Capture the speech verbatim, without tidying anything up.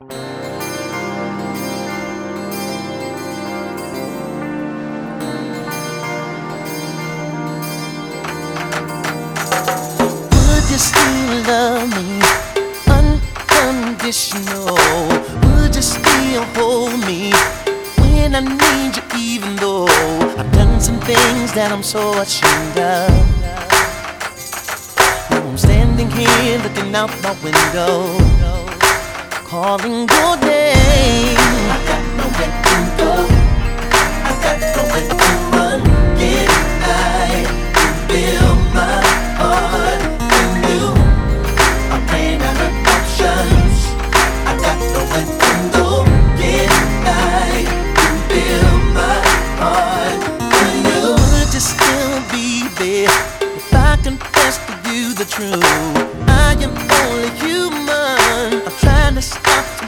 Would you still love me unconditional? Would you still hold me when I need you, even though I've done some things that I'm so ashamed of? Now I'm standing here looking out my window, calling your name. I got nowhere to go.